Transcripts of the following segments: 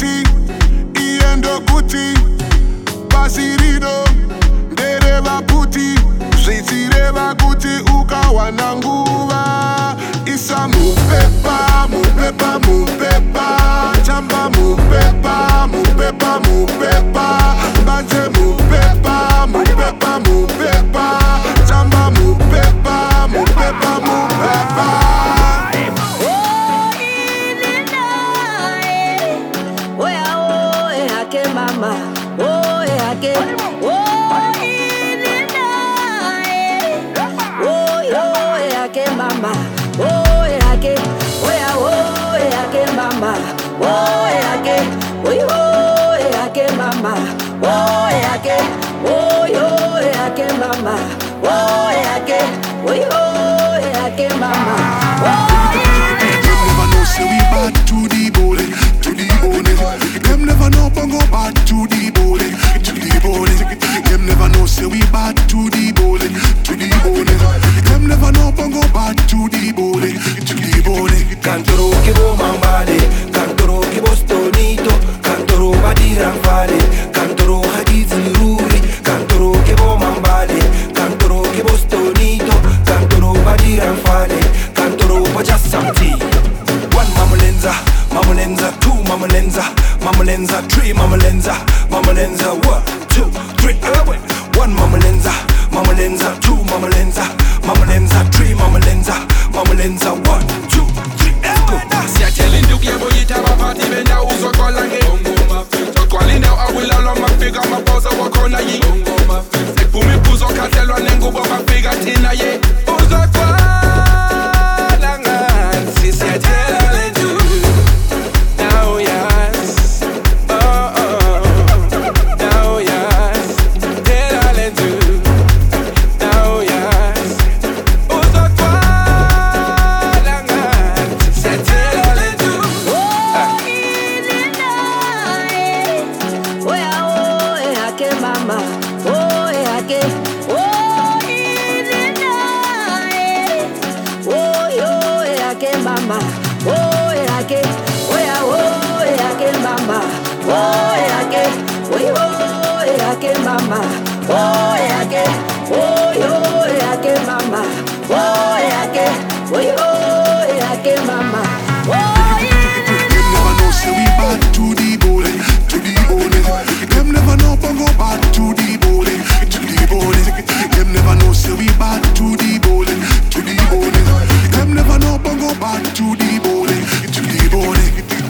kuti iendo kuti pasirido ndereva kuti zvichireva kuti ukawana nguva isa mupepa mupepa mupepa chamba mupepa mupepa mupepa mbanje mupepa mupepa mupepa chamba mupepa mupepa mupepa. Mama, oh yeah, again, oh yeah, again, mama, oh yeah, again, oh yeah, again, mama, oh yeah, again, mama, oh yeah, again, mama, oh yeah, again, mama, oh yeah. Them never know say we bad to the bone, to the bone. Them never know bongo bad to the bone, to the bone. Them never know say we bad to the bone, to the bone. Them never know bongo bad to the bone, to the bone. Cantoro che bo mambale, cantoro che bo stonito, cantoro badira fare, cantoro hadizi ruri, cantoro che bo mambale, cantoro che bo stonito, cantoro badira fare, cantoro pa just something. One mama lenza, two mama lenza, three mama lenza, 1, 2, 3, one mama lenza, two mama lenza, three mama lenza, 1, 2, 3, let's go. Siyatshela yebo yithaba party benya uzoqala nge Soqala indawo awulala mafika amabhoza wakhona yi Sekuphuma iphuzo khathelwa nengubo bafika thina ye Uzoqala ngani siyatshela lethu Now yes Now yes Tell lethu Now yes Uzoqala ngani siyatshela lethu Mama, oh yeah, again, oh yeah, again, mama, oh yeah, again, mama, oh yeah, again, mama, oh yeah, again, mama, oh yeah, again, mama, oh yeah. Them never know say we bad to the bone, to the bone. Them never know bongo bad to the bone, to the bone. Them never know say we bad to the bone, to the bone. Them never know bongo bad to the bone, to the bone.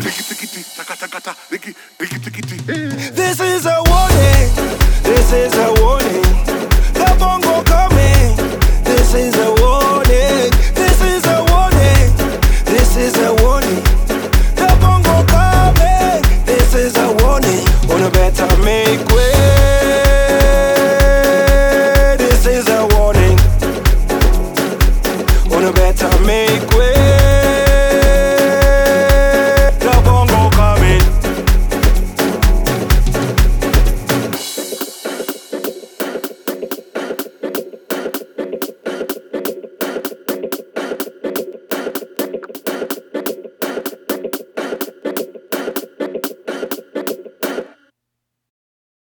This is a warning, this is a warning. The bongo coming, this is a warning, this is a warning, this is a warning. The bongo coming, this is a warning. Wanna better make way, this is a warning. Wanna better make way.